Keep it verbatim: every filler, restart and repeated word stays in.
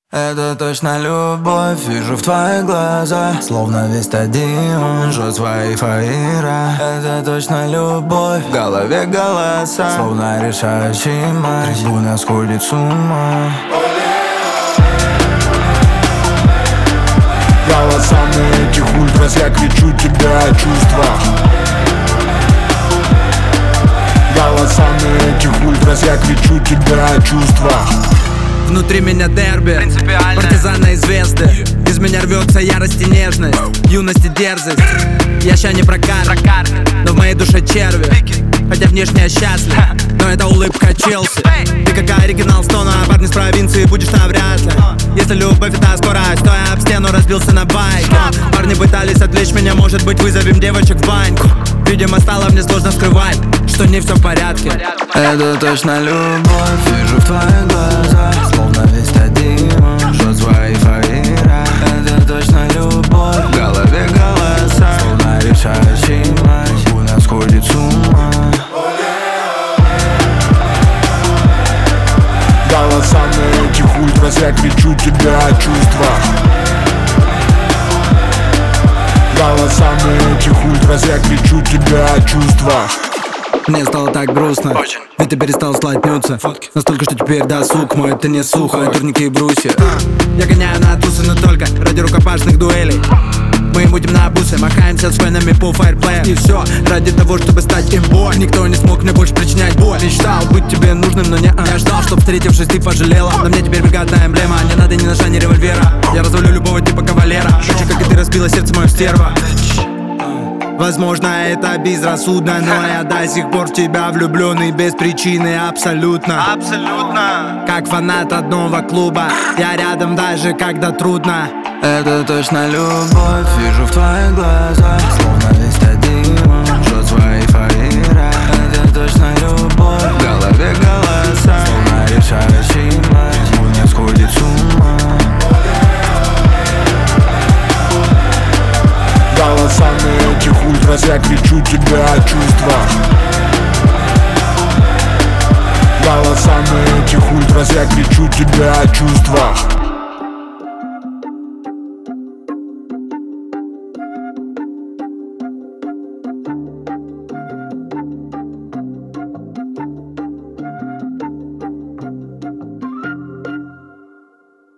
Это точно любовь, вижу в твоих глазах, словно весь стадион жжет свои фаера. Это точно любовь, в голове голоса, словно решающий матч, трибуна сходит с ума. Голосами этих ультрас я кричу тебя о чувствах. Голосами этих ультрас я кричу тебя о чувствах. Внутри меня дерби, партизаны и звезды. Из меня рвется ярость и нежность, юность и дерзость. Я ща не прокар, но в моей душе черви. Хотя внешне я счастлив, но это улыбка Челси. Ты как оригинал Стона, парни с провинции будешь навряд ли. Если любовь это скорость, то я об стену разбился на байке. Парни пытались отвлечь меня, может быть вызовем девочек в баньку. Видимо стало мне сложно скрывать, что не все в порядке. Это точно любовь, вижу в твоих глазах, словно весь стадион жжет свои фаера. Это точно любовь, в голове голоса, словно решающий матч, у нас сходит с ума. Голосами этих ультрас я кричу тебя о чувствах. Голосами этих ультрас я кричу тебя о чувствах. Мне стало так грустно, очень. Ведь ты перестал слать нюцы. Настолько, что теперь досуг мой, это не сухо, а турники и брусья. Я гоняю на тусы, но только ради рукопашных дуэлей. Мы будем на бусы, махаемся с фенами по фаерплеям. И все ради того, чтобы стать имбой. Никто не смог мне больше причинять боль. Мечтал быть тебе нужным, но не а. Я ждал, чтоб встретившись ты пожалела. На мне теперь бригадная эмблема, не надо ни ножа, ни револьвера. Я развалю любого типа кавалера. Хочу, как и ты разбила сердце мое стерва. Возможно, это безрассудно, но я до сих пор в тебя влюбленный без причины абсолютно. Абсолютно. Как фанат одного клуба, я рядом даже когда трудно. Это точно любовь, вижу в твоих глазах, словно весь стадион жжет свои фаера. Это точно любовь, в голове голоса, словно решающий матч, у нас сходит с ума. Голосами этих ультрас я кричу тебя о чувствах. Голосами этих ультрас я кричу тебя о чувствах.